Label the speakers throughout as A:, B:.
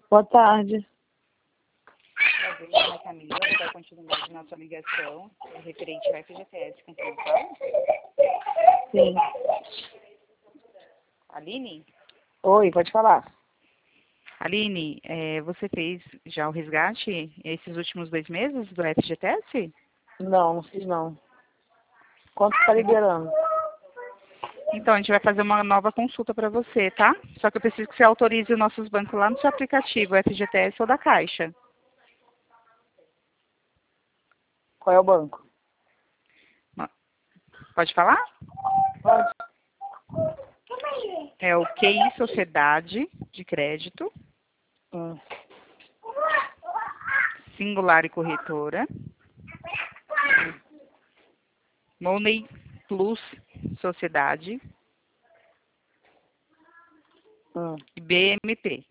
A: Boa tarde.
B: Prazer, meu nome é Camila, vou dar continuidade na sua ligação referente ao FGTS com quem fala?
A: Sim.
B: Aline?
A: Oi, pode falar.
B: Aline, você fez já o resgate esses últimos 2 meses do FGTS?
A: Não fiz não. Quanto está liberando?
B: Então, a gente vai fazer uma nova consulta para você, tá? Só que eu preciso que você autorize os nossos bancos lá no seu aplicativo, FGTS ou da Caixa.
A: Qual é o banco?
B: Pode falar?
A: Pode.
B: É o QI Sociedade de Crédito, Singular e Corretora, Money Plus Sociedade e BMT.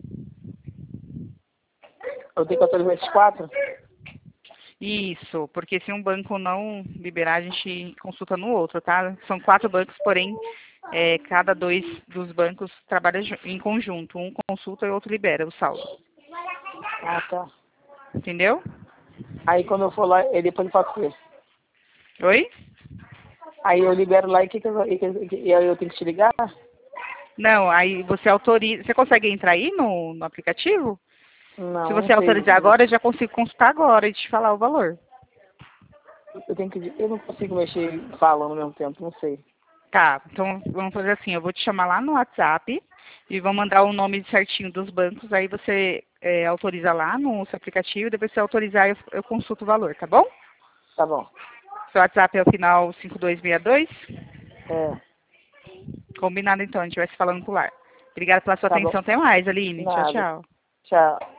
A: Eu tenho que autorizar esses 4?
B: Isso, porque se um banco não liberar, a gente consulta no outro, tá? São 4 bancos, porém, cada 2 dos bancos trabalha em conjunto. Um consulta e o outro libera o saldo.
A: Ah, tá.
B: Entendeu?
A: Aí quando eu for lá, depois ele faz o quê?
B: Oi?
A: Aí eu libero lá e aí eu tenho que te ligar?
B: Não, aí você autoriza. Você consegue entrar aí no aplicativo? Se
A: Não
B: você
A: sei.
B: autorizar agora, eu já consigo consultar agora e te falar o valor.
A: Eu não consigo mexer falando ao mesmo tempo, não sei.
B: Tá, então vamos fazer assim, eu vou te chamar lá no WhatsApp e vou mandar o nome certinho dos bancos, aí você autoriza lá no seu aplicativo, depois você autorizar eu consulto o valor, tá bom?
A: Tá bom.
B: Seu WhatsApp é o final 5262?
A: É,
B: Combinado então, a gente vai se falando por lá. Obrigada pela sua
A: tá bom.
B: atenção, até mais, Aline. Tchau,
A: Nada.
B: tchau.
A: Tchau.